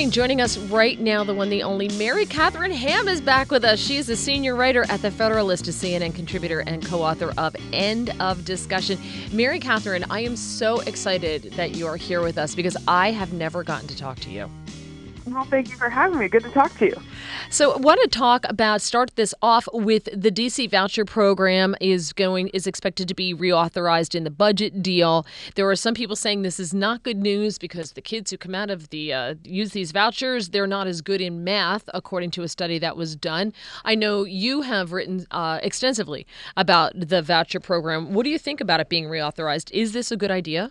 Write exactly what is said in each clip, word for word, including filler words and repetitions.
morning. Joining us right now, the one, the only, Mary Catherine Ham is back with us. She is a senior writer at The Federalist, a C N N contributor and co-author of End of Discussion. Mary Catherine, I am so excited that you are here with us because I have never gotten to talk to you. Well, thank you for having me. Good to talk to you. So I want to talk about, start this off with the D C voucher program is going, is expected to be reauthorized in the budget deal. There are some people saying this is not good news because the kids who come out of the, uh, use these vouchers, they're not as good in math, according to a study that was done. I know you have written uh, extensively about the voucher program. What do you think about it being reauthorized? Is this a good idea?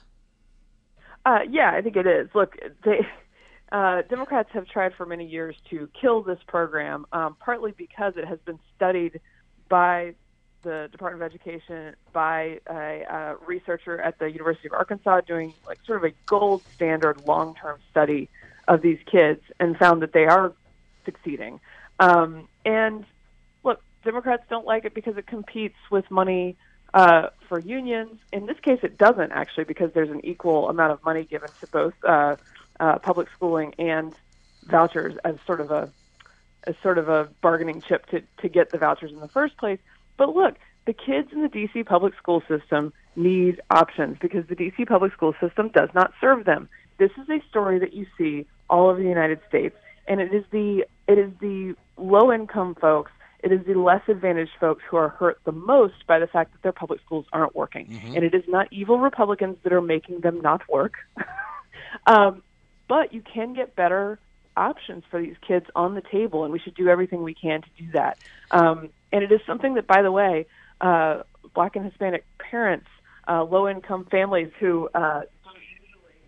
Uh, yeah, I think it is. Look, they... Uh, Democrats have tried for many years to kill this program, um, partly because it has been studied by the Department of Education, by a, a researcher at the University of Arkansas doing like sort of a gold standard long-term study of these kids and found that they are succeeding. Um, and look, Democrats don't like it because it competes with money uh, for unions. In this case, it doesn't actually, because there's an equal amount of money given to both uh, Uh, public schooling and vouchers as sort of a as sort of a bargaining chip to, to get the vouchers in the first place. But look, the kids in the D C public school system need options because the D C public school system does not serve them. This is a story that you see all over the United States, and it is the it is the low income folks, it is the less advantaged folks who are hurt the most by the fact that their public schools aren't working. Mm-hmm. And it is not evil Republicans that are making them not work. um, But you can get better options for these kids on the table, and we should do everything we can to do that. Um, and it is something that, by the way, uh, Black and Hispanic parents, uh, low-income families who uh, don't usually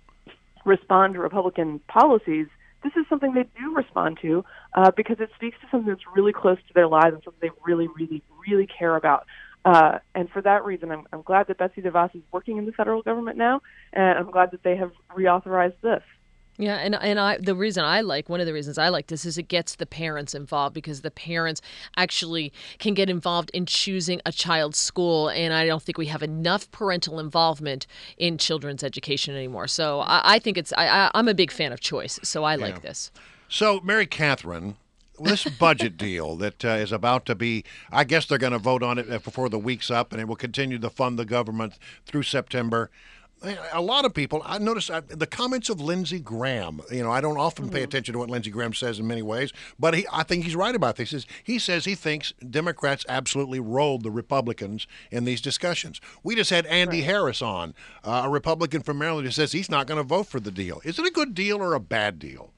respond to Republican policies, this is something they do respond to uh, because it speaks to something that's really close to their lives and something they really, really, really care about. Uh, and for that reason, I'm, I'm glad that Betsy DeVos is working in the federal government now, and I'm glad that they have reauthorized this. Yeah, and and I the reason I like, one of the reasons I like this is it gets the parents involved because the parents actually can get involved in choosing a child's school, and I don't think we have enough parental involvement in children's education anymore. So I, I think it's, I, I, I'm a big fan of choice, so I like yeah. this. So, Mary Catherine, this budget deal that uh, is about to be, I guess they're going to vote on it before the week's up, and it will continue to fund the government through September. A lot of people, I noticed uh, the comments of Lindsey Graham. You know, I don't often mm-hmm. pay attention to what Lindsey Graham says in many ways, but he, I think he's right about this. He says, he says he thinks Democrats absolutely rolled the Republicans in these discussions. We just had Andy right. Harris on, uh, a Republican from Maryland, who says he's not going to vote for the deal. Is it a good deal or a bad deal?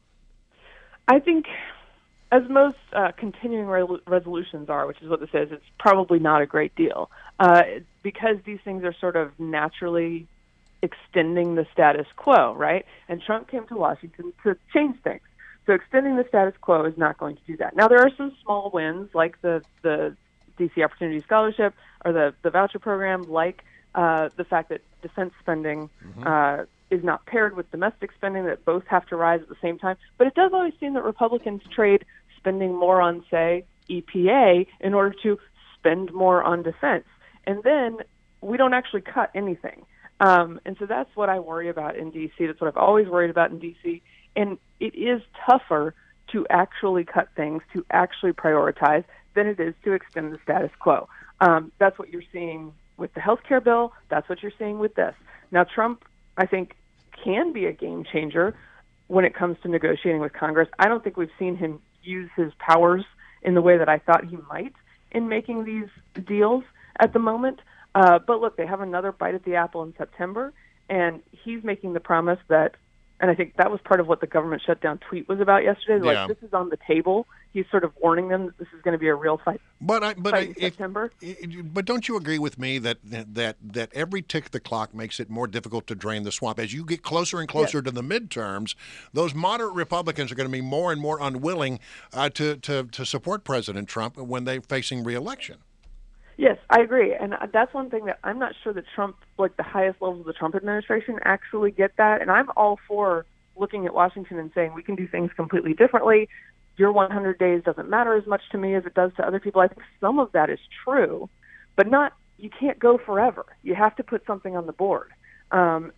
I think, as most uh, continuing re- resolutions are, which is what this is, it's probably not a great deal uh, because these things are sort of naturally extending the status quo, right? And Trump came to Washington to change things. So extending the status quo is not going to do that. Now, there are some small wins, like the, the D C Opportunity Scholarship or the, the voucher program, like uh, the fact that defense spending mm-hmm. uh, is not paired with domestic spending, that both have to rise at the same time. But it does always seem that Republicans trade spending more on, say, E P A in order to spend more on defense. And then we don't actually cut anything. Um, and so that's what I worry about in D C. That's what I've always worried about in D C. And it is tougher to actually cut things, to actually prioritize, than it is to extend the status quo. Um, that's what you're seeing with the health care bill. That's what you're seeing with this. Now, Trump, I think, can be a game changer when it comes to negotiating with Congress. I don't think we've seen him use his powers in the way that I thought he might in making these deals at the moment. Uh, but look, they have another bite at the apple in September, and he's making the promise that, and I think that was part of what the government shutdown tweet was about yesterday. Yeah. Like, this is on the table. He's sort of warning them that this is going to be a real fight. But I, but fight I, in if, September. But don't you agree with me that that that every tick of the clock makes it more difficult to drain the swamp? As you get closer and closer yes. to the midterms, those moderate Republicans are going to be more and more unwilling uh, to, to to support President Trump when they're facing re-election. Yes, I agree. And that's one thing that I'm not sure that Trump, like the highest levels of the Trump administration, actually get that. And I'm all for looking at Washington and saying we can do things completely differently. Your one hundred days doesn't matter as much to me as it does to other people. I think some of that is true, but not, you can't go forever. You have to put something on the board. Um,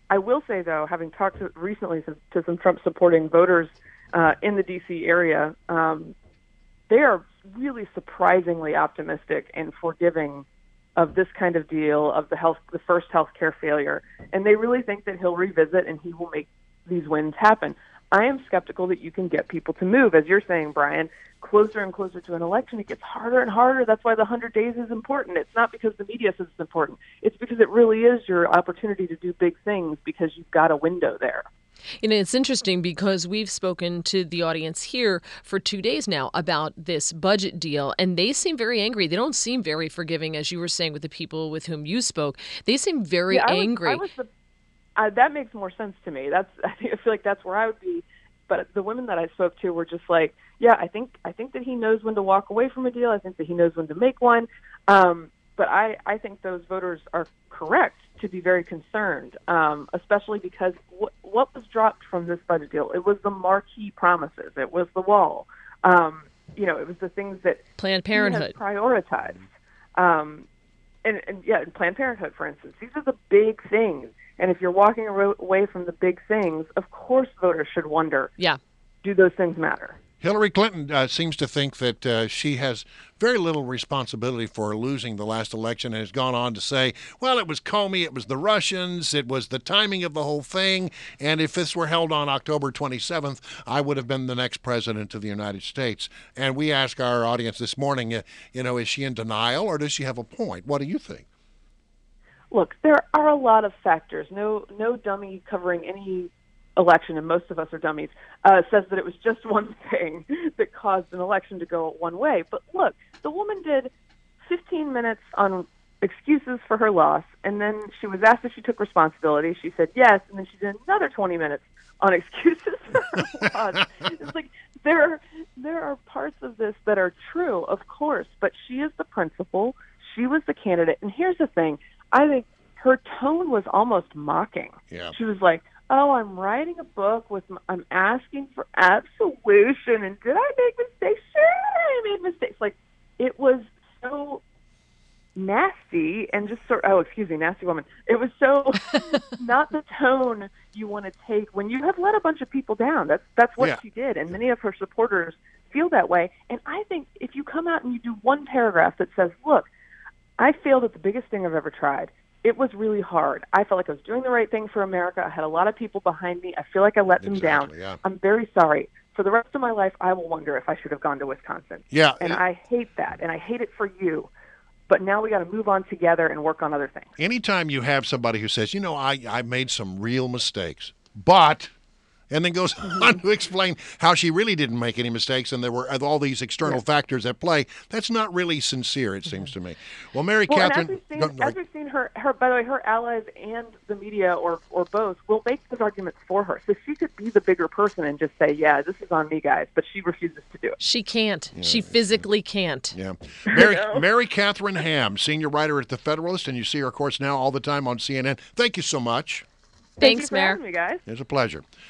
I will say, though, having talked to, recently to, to some Trump-supporting voters uh, in the D C area, um, they are really surprisingly optimistic and forgiving of this kind of deal, of the health, the first health care failure, and they really think that he'll revisit and he will make these wins happen. I am skeptical that you can get people to move. As you're saying, Brian, closer and closer to an election, it gets harder and harder. That's why the one hundred days is important. It's not because the media says it's important. It's because it really is your opportunity to do big things because you've got a window there. You know, it's interesting because we've spoken to the audience here for two days now about this budget deal, and they seem very angry. They don't seem very forgiving, as you were saying with the people with whom you spoke. They seem very yeah, I angry. Was, I was the, uh, that makes more sense to me. That's I feel like that's where I would be. But the women that I spoke to were just like, yeah, I think I think that he knows when to walk away from a deal. I think that he knows when to make one. Um, but I, I think those voters are correct to be very concerned, um, especially because w- what was dropped from this budget deal? It was the marquee promises. It was the wall. Um, you know, it was the things that Planned Parenthood he has prioritized. Um, and, and yeah, Planned Parenthood, for instance, these are the big things. And if you're walking away from the big things, of course voters should wonder, yeah, do those things matter? Hillary Clinton uh, seems to think that uh, she has very little responsibility for losing the last election and has gone on to say, well, it was Comey, it was the Russians, it was the timing of the whole thing, and if this were held on October twenty-seventh, I would have been the next president of the United States. And we ask our audience this morning, uh, you know, is she in denial or does she have a point? What do you think? Look, there are a lot of factors. No, no dummy covering any election, and most of us are dummies, uh, says that it was just one thing that caused an election to go one way. But look, the woman did fifteen minutes on excuses for her loss, and then she was asked if she took responsibility. She said yes, and then she did another twenty minutes on excuses for her loss. It's like there are, there are parts of this that are true, of course, but she is the principal. She was the candidate. And here's the thing. I think her tone was almost mocking. Yeah. She was like, oh, I'm writing a book with, my, I'm asking for absolution, and did I make mistakes? Sure, I made mistakes. Like, it was so nasty and just sort oh, excuse me, nasty woman. It was so not the tone you want to take when you have let a bunch of people down. That's, that's what yeah. she did, and many of her supporters feel that way. And I think if you come out and you do one paragraph that says, look, I failed at the biggest thing I've ever tried. It was really hard. I felt like I was doing the right thing for America. I had a lot of people behind me. I feel like I let them exactly, down. Yeah. I'm very sorry. For the rest of my life, I will wonder if I should have gone to Wisconsin. Yeah. And it, I hate that, and I hate it for you. But now we got to move on together and work on other things. Anytime you have somebody who says, you know, I, I made some real mistakes, but... and then goes on to explain how she really didn't make any mistakes and there were all these external yeah. factors at play. That's not really sincere, it seems to me. Well, Mary well, Catherine... As we've, seen, go, as we've seen her, her, by the way, her allies and the media or, or both will make those arguments for her. So she could be the bigger person and just say, yeah, this is on me, guys. But she refuses to do it. She can't. Yeah, she physically can't. Yeah. Mary, Mary Catherine Ham, senior writer at The Federalist, and you see her, of course, now all the time on C N N. Thank you so much. Thank Thanks, you for Mayor. having me, guys. It's a pleasure.